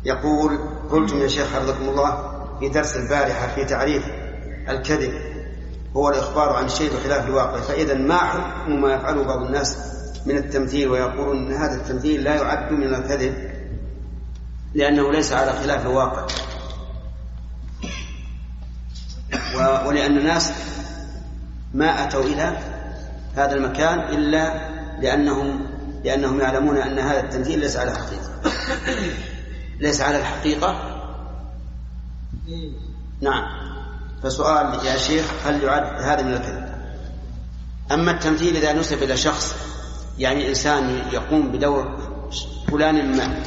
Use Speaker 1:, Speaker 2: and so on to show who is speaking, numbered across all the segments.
Speaker 1: يقول: قلتم يا شيخ حفظكم الله في درس البارحة في تعريف الكذب هو الإخبار عن شيء بخلاف الواقع، فإذا ما حكم ما يفعله بعض الناس من التمثيل ويقولون أن هذا التمثيل لا يعد من الكذب لأنه ليس على خلاف الواقع، ولأن الناس ما أتوا إلى هذا المكان إلا لأنهم يعلمون أن هذا التمثيل ليس على حقيقة. ليس على الحقيقة. نعم. فسؤال يا شيخ: هل يعد هذا من الكذب؟ أما التمثيل إذا نسب إلى شخص، يعني إنسان يقوم بدور فلان ما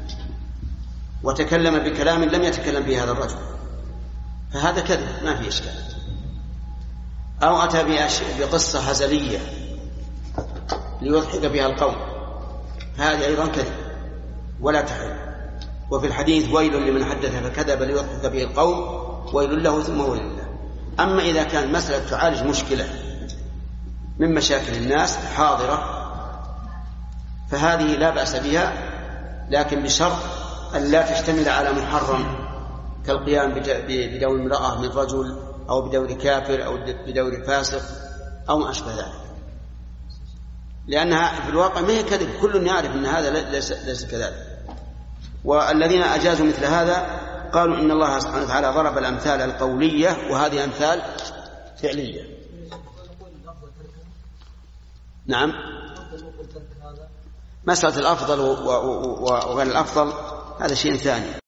Speaker 1: وتكلم بكلام لم يتكلم به هذا الرجل، فهذا كذب ما في إشكال. أو أتى بقصة هزلية ليضحك بها القوم، هذا أيضا كذب ولا تحل. وفي الحديث: ويل لمن حدث فكذب ليضحك به القوم ويل له ثم ويل له. أما إذا كان مسألة تعالج مشكلة من مشاكل الناس حاضرة فهذه لا بأس بها، لكن بشرط أن لا تشتمل على محرم كالقيام بدور امرأة من رجل أو بدور كافر أو بدور فاسق أو ما أشبه ذلك، لأنها في الواقع ما هي كذب، كل يعرف أن هذا ليس كذلك. والذين أجازوا مثل هذا قالوا إن الله سبحانه وتعالى ضرب الأمثال القولية وهذه أمثال فعلية. نعم. مسألة الأفضل وغير الأفضل هذا شيء ثاني.